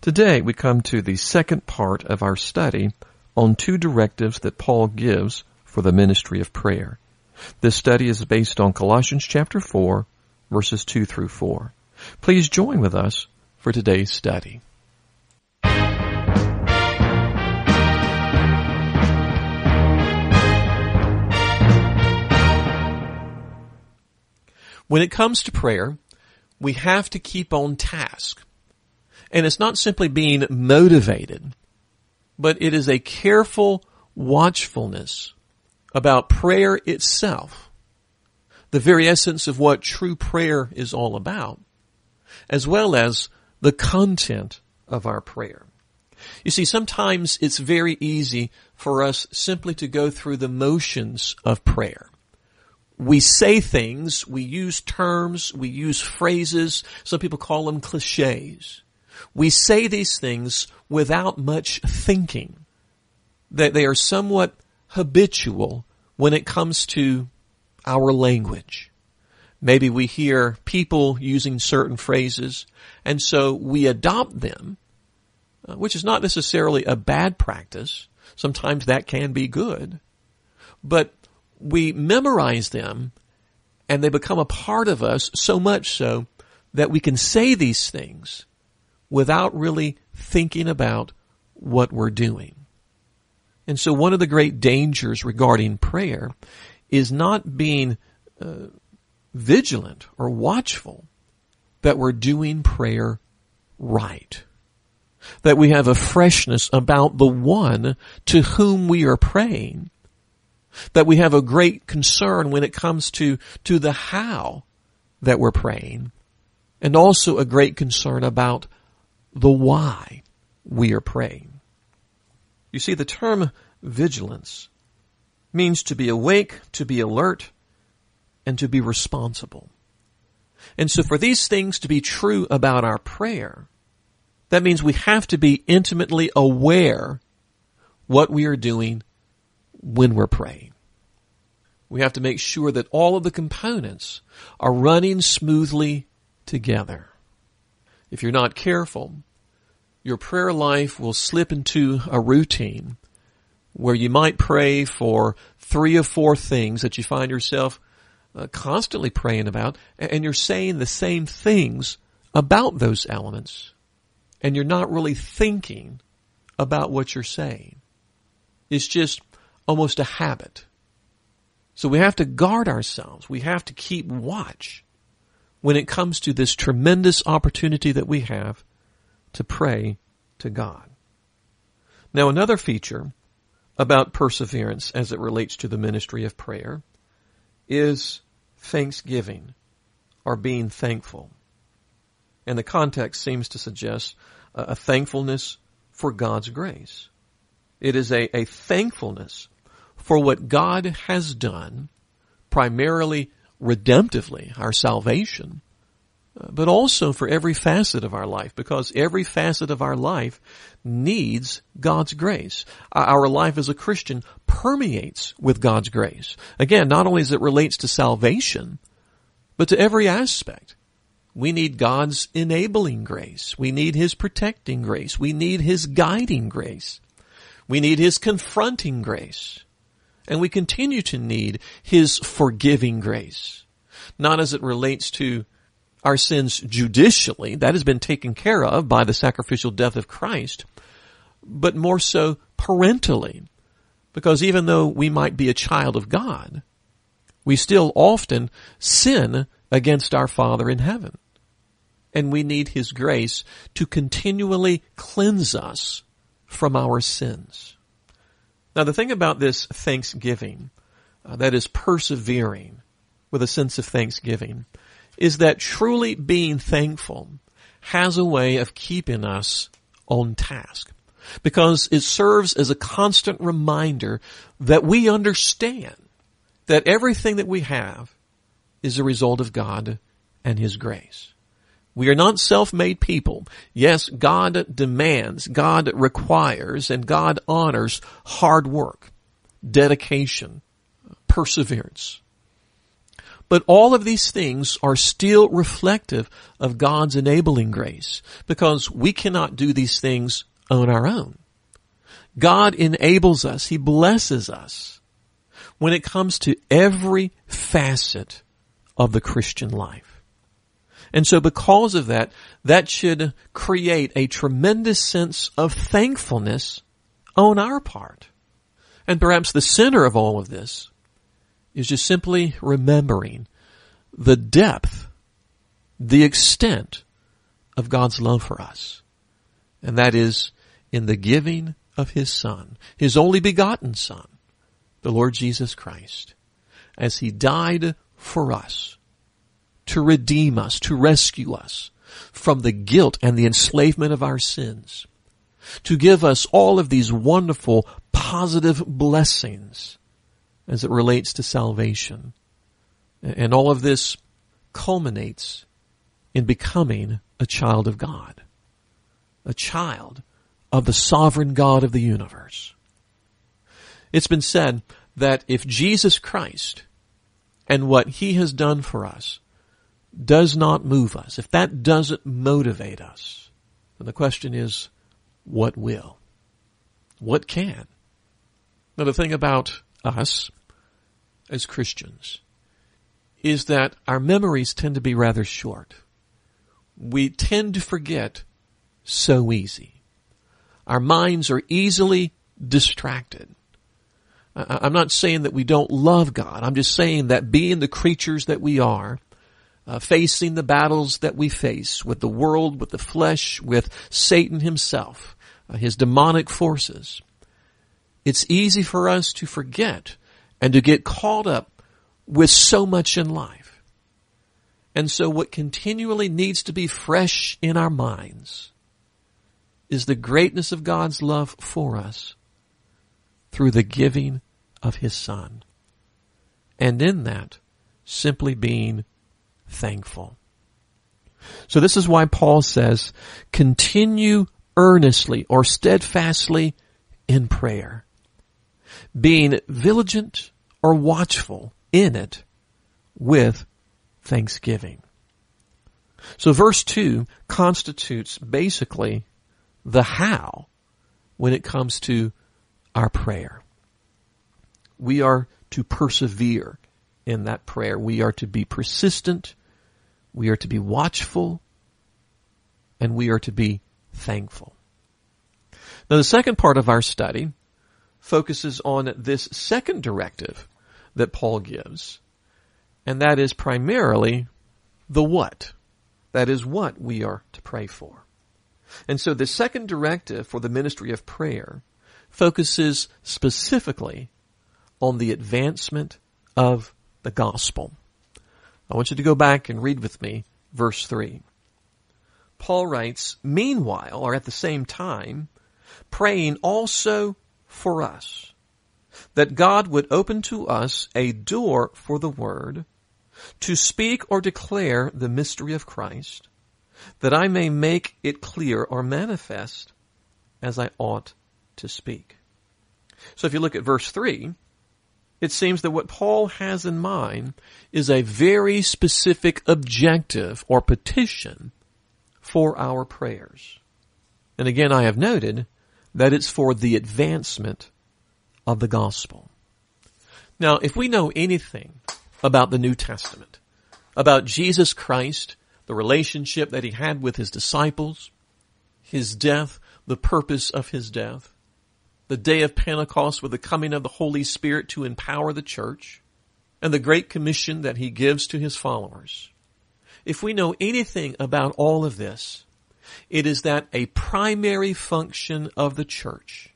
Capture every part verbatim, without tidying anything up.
Today we come to the second part of our study on two directives that Paul gives for the ministry of prayer. This study is based on Colossians chapter four, verses two through four. Please join with us for today's study. When it comes to prayer, we have to keep on task. And it's not simply being motivated, but it is a careful watchfulness about prayer itself, the very essence of what true prayer is all about, as well as the content of our prayer. You see, sometimes it's very easy for us simply to go through the motions of prayer. We say things, we use terms, we use phrases, some people call them cliches. We say these things without much thinking, that they are somewhat habitual when it comes to our language. Maybe we hear people using certain phrases, and so we adopt them, which is not necessarily a bad practice. Sometimes that can be good. But we memorize them, and they become a part of us so much so that we can say these things without really thinking about what we're doing. And so one of the great dangers regarding prayer is not being uh, vigilant or watchful that we're doing prayer right. That we have a freshness about the one to whom we are praying. That we have a great concern when it comes to, to the how that we're praying. And also a great concern about the why we are praying. You see, the term vigilance means to be awake, to be alert, and to be responsible. And so for these things to be true about our prayer, that means we have to be intimately aware what we are doing when we're praying. We have to make sure that all of the components are running smoothly together. If you're not careful, your prayer life will slip into a routine where you might pray for three or four things that you find yourself uh, constantly praying about, and you're saying the same things about those elements, and you're not really thinking about what you're saying. It's just almost a habit. So we have to guard ourselves. We have to keep watch when it comes to this tremendous opportunity that we have to pray to God. Now, another feature about perseverance as it relates to the ministry of prayer is thanksgiving, or being thankful. And the context seems to suggest a thankfulness for God's grace. It is a, a thankfulness for what God has done, primarily redemptively, our salvation, but also for every facet of our life, because every facet of our life needs God's grace. Our life as a Christian permeates with God's grace. Again, not only as it relates to salvation, but to every aspect. We need God's enabling grace. We need His protecting grace. We need His guiding grace. We need His confronting grace. And we continue to need His forgiving grace. Not as it relates to our sins judicially, that has been taken care of by the sacrificial death of Christ, but more so parentally. Because even though we might be a child of God, we still often sin against our Father in heaven. And we need His grace to continually cleanse us from our sins. Now, the thing about this thanksgiving, uh, that is persevering with a sense of thanksgiving, is that truly being thankful has a way of keeping us on task, because it serves as a constant reminder that we understand that everything that we have is a result of God and His grace. We are not self-made people. Yes, God demands, God requires, and God honors hard work, dedication, perseverance. But all of these things are still reflective of God's enabling grace, because we cannot do these things on our own. God enables us. He blesses us when it comes to every facet of the Christian life. And so because of that, that should create a tremendous sense of thankfulness on our part. And perhaps the center of all of this is just simply remembering the depth, the extent of God's love for us. And that is in the giving of His Son, His only begotten Son, the Lord Jesus Christ, as He died for us, to redeem us, to rescue us from the guilt and the enslavement of our sins, to give us all of these wonderful, positive blessings as it relates to salvation. And all of this culminates in becoming a child of God, a child of the sovereign God of the universe. It's been said that if Jesus Christ and what He has done for us does not move us, if that doesn't motivate us, then the question is, what will? What can? Now, the thing about us as Christians is that our memories tend to be rather short. We tend to forget so easy. Our minds are easily distracted. I'm not saying that we don't love God. I'm just saying that being the creatures that we are, uh, facing the battles that we face with the world, with the flesh, with Satan himself, uh, his demonic forces, it's easy for us to forget and to get caught up with so much in life. And so what continually needs to be fresh in our minds is the greatness of God's love for us through the giving of His Son. And in that, simply being thankful. So this is why Paul says, continue earnestly or steadfastly in prayer, being vigilant or watchful in it with thanksgiving. So verse two constitutes basically the how when it comes to our prayer. We are to persevere in that prayer. We are to be persistent. We are to be watchful. And we are to be thankful. Now, the second part of our study focuses on this second directive that Paul gives, and that is primarily the what. That is what we are to pray for. And so the second directive for the ministry of prayer focuses specifically on the advancement of the gospel. I want you to go back and read with me verse three. Paul writes, meanwhile, or at the same time, praying also for us, that God would open to us a door for the word, to speak or declare the mystery of Christ, that I may make it clear or manifest as I ought to speak. So if you look at verse three, it seems that what Paul has in mind is a very specific objective or petition for our prayers. And again, I have noted that it's for the advancement of the gospel. Now, if we know anything about the New Testament, about Jesus Christ, the relationship that He had with His disciples, His death, the purpose of His death, the day of Pentecost with the coming of the Holy Spirit to empower the church, and the great commission that He gives to His followers. If we know anything about all of this, it is that a primary function of the church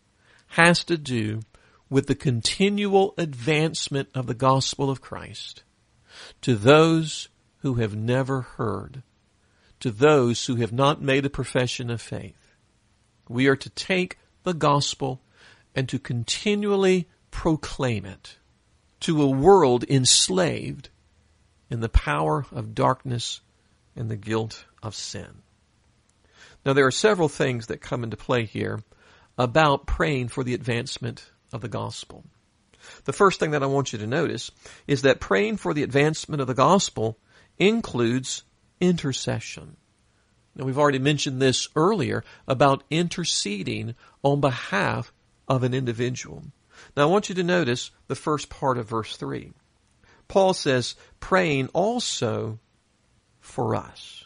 has to do with the continual advancement of the gospel of Christ to those who have never heard, to those who have not made a profession of faith. We are to take the gospel and to continually proclaim it to a world enslaved in the power of darkness and the guilt of sin. Now, there are several things that come into play here about praying for the advancement of the gospel. The first thing that I want you to notice is that praying for the advancement of the gospel includes intercession. Now, we've already mentioned this earlier about interceding on behalf of an individual. Now, I want you to notice the first part of verse three. Paul says, praying also for us.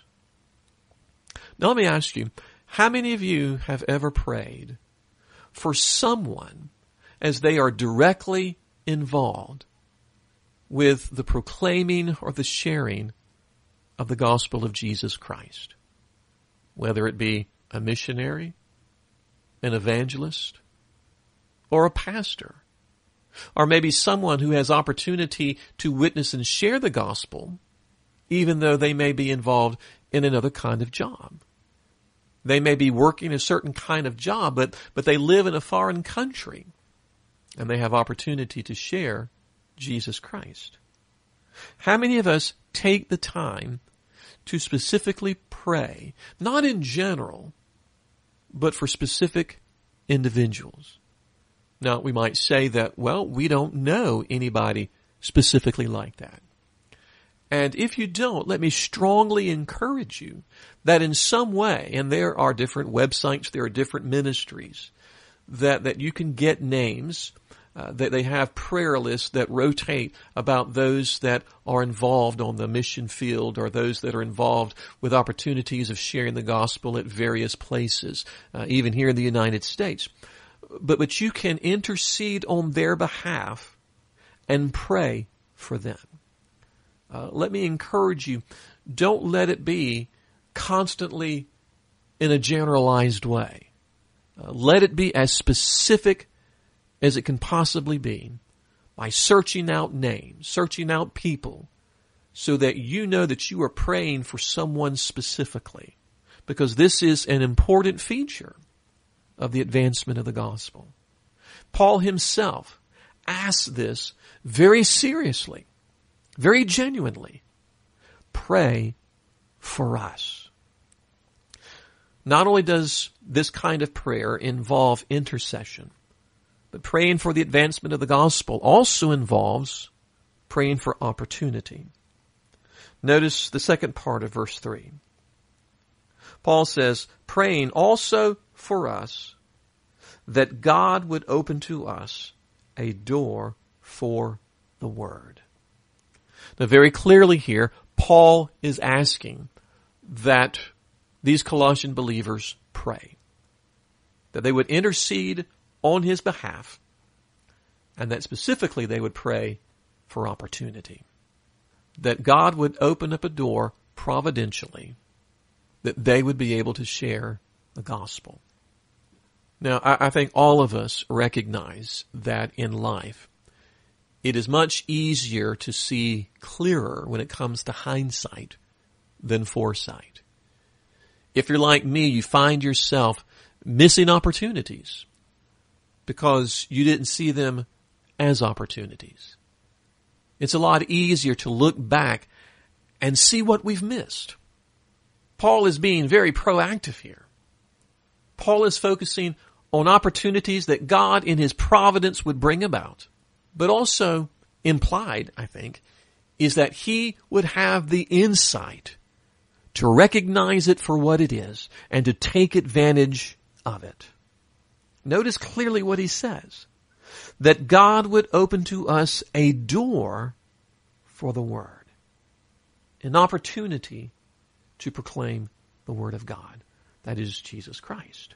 Now, let me ask you, how many of you have ever prayed for someone as they are directly involved with the proclaiming or the sharing of the gospel of Jesus Christ? Whether it be a missionary, an evangelist, or a pastor, or maybe someone who has opportunity to witness and share the gospel, even though they may be involved in another kind of job. They may be working a certain kind of job, but, but they live in a foreign country, and they have opportunity to share Jesus Christ. How many of us take the time to specifically pray, not in general, but for specific individuals? Now, we might say that, well, we don't know anybody specifically like that. And if you don't, let me strongly encourage you that in some way, and there are different websites, there are different ministries, that, that you can get names, uh, that they have prayer lists that rotate about those that are involved on the mission field or those that are involved with opportunities of sharing the gospel at various places, uh, even here in the United States. But, but you can intercede on their behalf and pray for them. Uh, let me encourage you, don't let it be constantly in a generalized way. Uh, let it be as specific as it can possibly be by searching out names, searching out people, so that you know that you are praying for someone specifically, because this is an important feature of the advancement of the gospel. Paul himself asked this very seriously, very genuinely. Pray for us. Not only does this kind of prayer involve intercession, but praying for the advancement of the gospel also involves praying for opportunity. Notice the second part of verse three. Paul says, praying also for us that God would open to us a door for the word. Now, very clearly here, Paul is asking that these Colossian believers pray, that they would intercede on his behalf, and that specifically they would pray for opportunity. That God would open up a door providentially, that they would be able to share the gospel. Now, I, I think all of us recognize that in life, it is much easier to see clearer when it comes to hindsight than foresight. If you're like me, you find yourself missing opportunities because you didn't see them as opportunities. It's a lot easier to look back and see what we've missed. Paul is being very proactive here. Paul is focusing on opportunities that God in his providence would bring about. But also implied, I think, is that he would have the insight to recognize it for what it is and to take advantage of it. Notice clearly what he says, that God would open to us a door for the word, an opportunity to proclaim the word of God. That is Jesus Christ.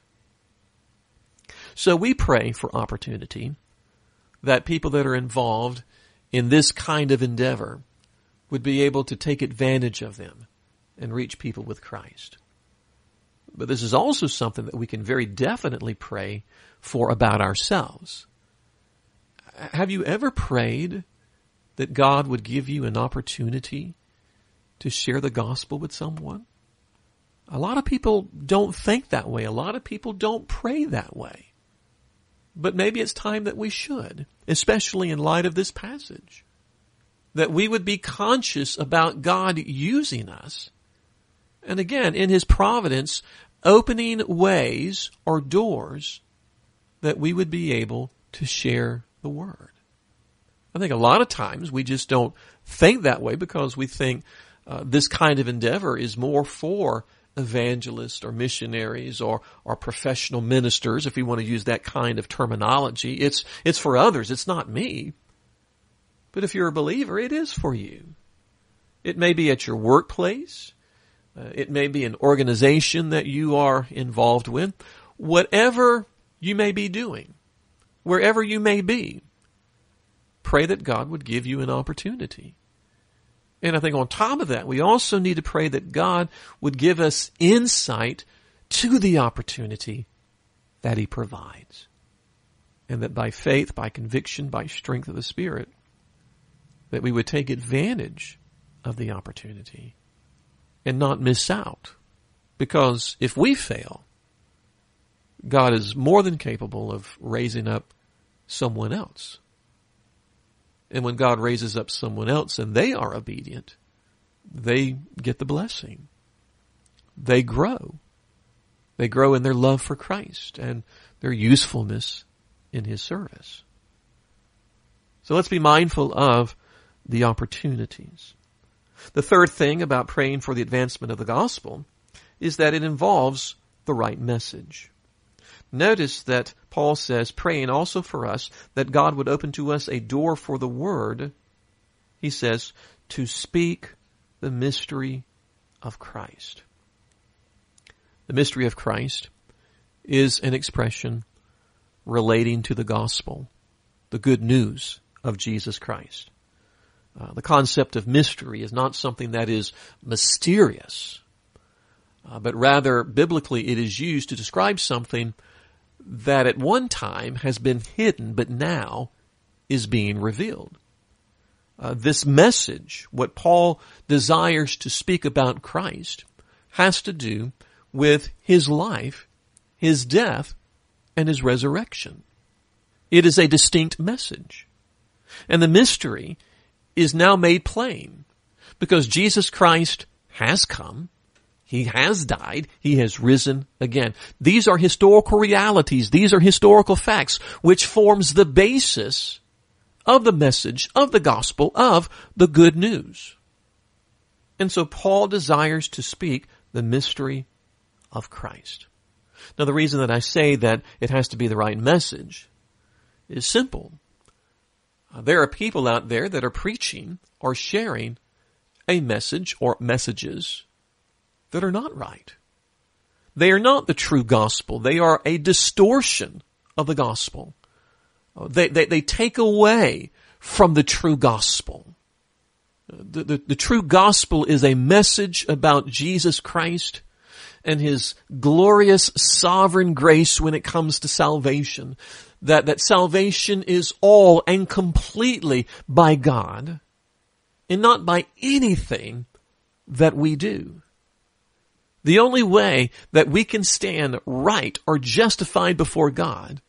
So we pray for opportunity, that people that are involved in this kind of endeavor would be able to take advantage of them and reach people with Christ. But this is also something that we can very definitely pray for about ourselves. Have you ever prayed that God would give you an opportunity to share the gospel with someone? A lot of people don't think that way. A lot of people don't pray that way. But maybe it's time that we should, especially in light of this passage, that we would be conscious about God using us. And again, in his providence, opening ways or doors that we would be able to share the word. I think a lot of times we just don't think that way because we think uh, this kind of endeavor is more for evangelists or missionaries or, or professional ministers, if we want to use that kind of terminology. It's, it's for others. It's not me. But if you're a believer, it is for you. It may be at your workplace. Uh, it may be an organization that you are involved with. Whatever you may be doing, wherever you may be, pray that God would give you an opportunity. And I think on top of that, we also need to pray that God would give us insight to the opportunity that He provides. And that by faith, by conviction, by strength of the Spirit, that we would take advantage of the opportunity and not miss out. Because if we fail, God is more than capable of raising up someone else. And when God raises up someone else and they are obedient, they get the blessing. They grow. They grow in their love for Christ and their usefulness in His service. So let's be mindful of the opportunities. The third thing about praying for the advancement of the gospel is that it involves the right message. Notice that Paul says, praying also for us that God would open to us a door for the word, he says, to speak the mystery of Christ. The mystery of Christ is an expression relating to the gospel, the good news of Jesus Christ. Uh, the concept of mystery is not something that is mysterious, uh, but rather biblically it is used to describe something that at one time has been hidden but now is being revealed. Uh, this message, what Paul desires to speak about Christ, has to do with His life, His death, and His resurrection. It is a distinct message. And the mystery is now made plain because Jesus Christ has come. He has died. He has risen again. These are historical realities. These are historical facts which forms the basis of the message of the gospel of the good news. And so Paul desires to speak the mystery of Christ. Now the reason that I say that it has to be the right message is simple. Uh, there are people out there that are preaching or sharing a message or messages that are not right. They are not the true gospel. They are a distortion of the gospel. They, they, they take away from the true gospel. The, the, the true gospel is a message about Jesus Christ and His glorious sovereign grace when it comes to salvation. That, that salvation is all and completely by God and not by anything that we do. The only way that we can stand right or justified before God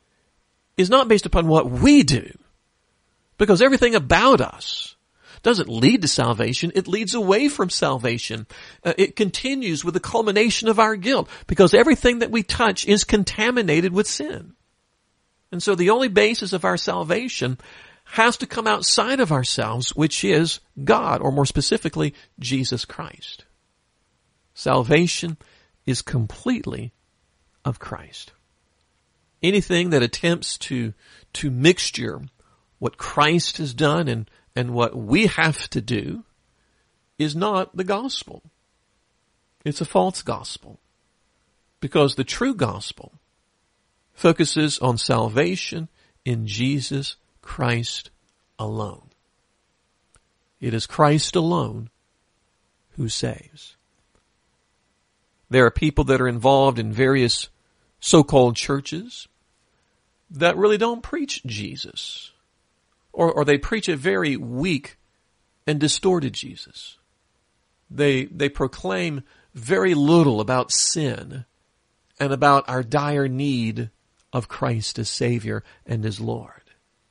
is not based upon what we do, because everything about us doesn't lead to salvation. It leads away from salvation. Uh, it continues with the culmination of our guilt, because everything that we touch is contaminated with sin. And so the only basis of our salvation has to come outside of ourselves, which is God, or more specifically, Jesus Christ. Salvation is completely of Christ. Anything that attempts to, to mixture what Christ has done and, and what we have to do is not the gospel. It's a false gospel. Because the true gospel focuses on salvation in Jesus Christ alone. It is Christ alone who saves. There are people that are involved in various so-called churches that really don't preach Jesus. Or, or they preach a very weak and distorted Jesus. They, they proclaim very little about sin and about our dire need of Christ as Savior and as Lord.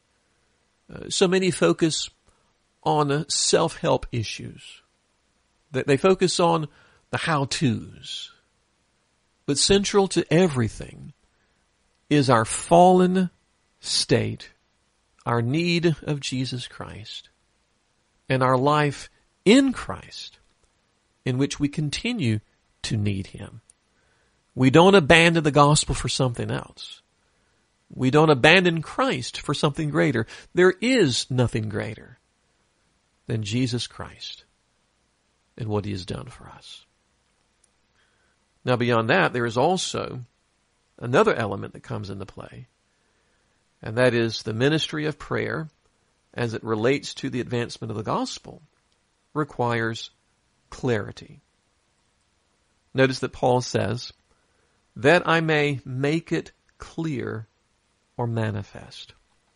Uh, so many focus on uh, self-help issues. They, they focus on the how-tos. But central to everything is our fallen state our need of Jesus Christ and our life in Christ, in which we continue to need Him. We don't abandon the gospel for something else. We don't abandon Christ for something greater. There is nothing greater than Jesus Christ and what He has done for us. Now, beyond that, there is also another element that comes into play, and that is the ministry of prayer as it relates to the advancement of the gospel requires clarity. Notice that Paul says, that I may make it clear or manifest.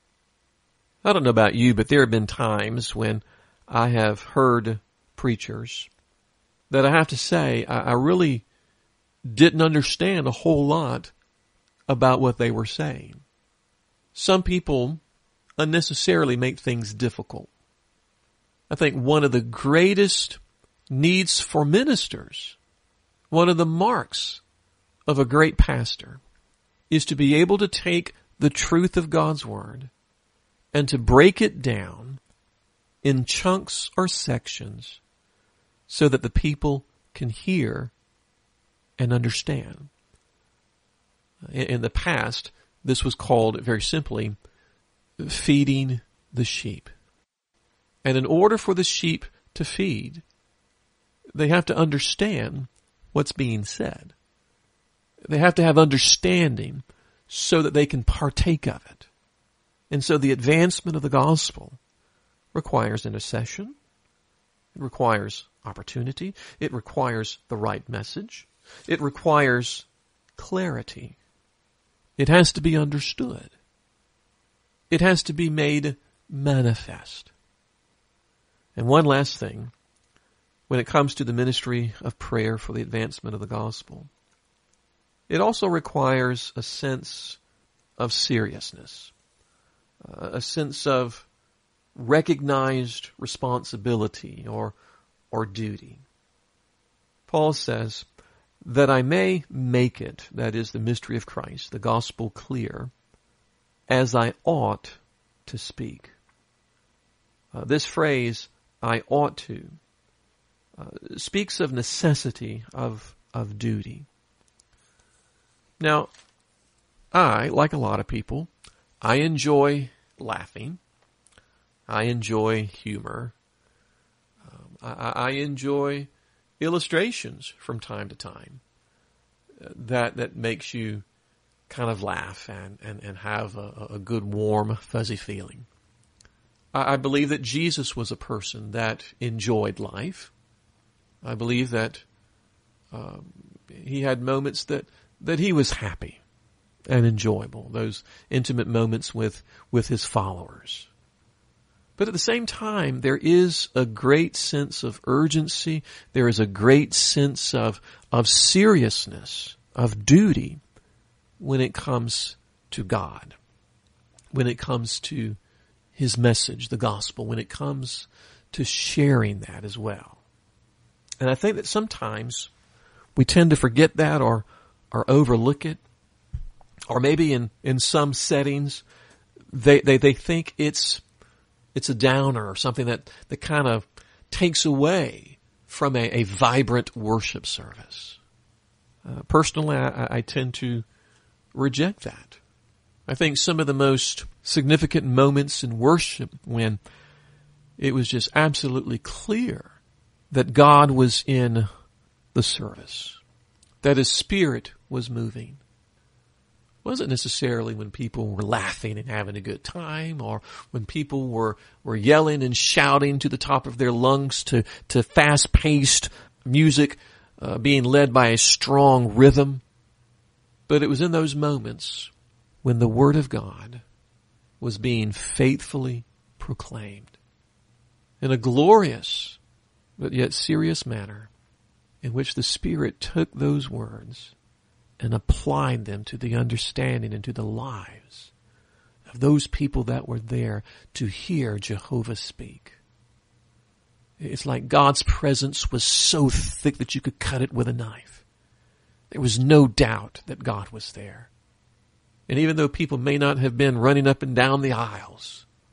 I don't know about you, but there have been times when I have heard preachers that I have to say I, I really didn't understand a whole lot about what they were saying. Some people unnecessarily make things difficult. I think one of the greatest needs for ministers, one of the marks of a great pastor, is to be able to take the truth of God's Word and to break it down in chunks or sections so that the people can hear and understand. In the past, this was called, very simply, feeding the sheep. And in order for the sheep to feed, they have to understand what's being said. They have to have understanding so that they can partake of it. And so the advancement of the gospel requires intercession. It requires opportunity. It requires the right message. It requires clarity. It has to be understood. It has to be made manifest. And one last thing, when it comes to the ministry of prayer for the advancement of the gospel, it also requires a sense of seriousness, uh, a sense of recognized responsibility or, or duty. Paul says, that I may make it, that is the mystery of Christ, the gospel, clear, as I ought to speak. Uh, this phrase, I ought to, uh, speaks of necessity, of, of duty. Now, I, like a lot of people, I enjoy laughing. I enjoy humor. Um, I, I enjoy illustrations from time to time that that makes you kind of laugh and, and, and have a, a good, warm, fuzzy feeling. I, I believe that Jesus was a person that enjoyed life. I believe that um, he had moments that, that he was happy and enjoyable, those intimate moments with, with his followers. But at the same time, there is a great sense of urgency. There is a great sense of, of seriousness, of duty when it comes to God, when it comes to His message, the gospel, when it comes to sharing that as well. And I think that sometimes we tend to forget that or, or overlook it. Or maybe in, in some settings, they, they, they think it's It's a downer or something that, that kind of takes away from a, a vibrant worship service. Uh, personally, I, I tend to reject that. I think some of the most significant moments in worship when it was just absolutely clear that God was in the service, that His Spirit was moving, wasn't necessarily when people were laughing and having a good time or when people were, were yelling and shouting to the top of their lungs to, to fast-paced music uh, being led by a strong rhythm. But it was in those moments when the Word of God was being faithfully proclaimed in a glorious but yet serious manner in which the Spirit took those words and applied them to the understanding and to the lives of those people that were there to hear Jehovah speak. It's like God's presence was so thick that you could cut it with a knife. There was no doubt that God was there. And even though people may not have been running up and down the aisles,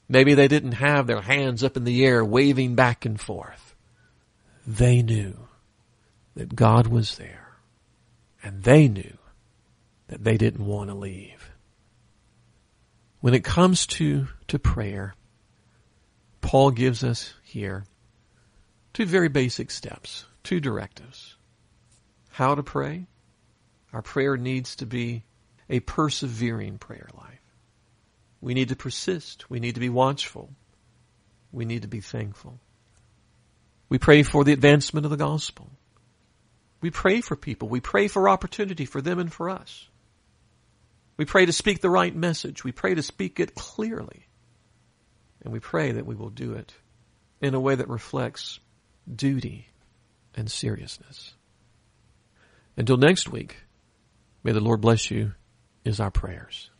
Maybe they didn't have their hands up in the air waving back and forth. They knew that God was there, and they knew that they didn't want to leave. When it comes to, to prayer, Paul gives us here two very basic steps, two directives. How to pray? Our prayer needs to be a persevering prayer life. We need to persist. We need to be watchful. We need to be thankful. We pray for the advancement of the gospel. We pray for people. We pray for opportunity for them and for us. We pray to speak the right message. We pray to speak it clearly. And we pray that we will do it in a way that reflects duty and seriousness. Until next week, may the Lord bless you is our prayers.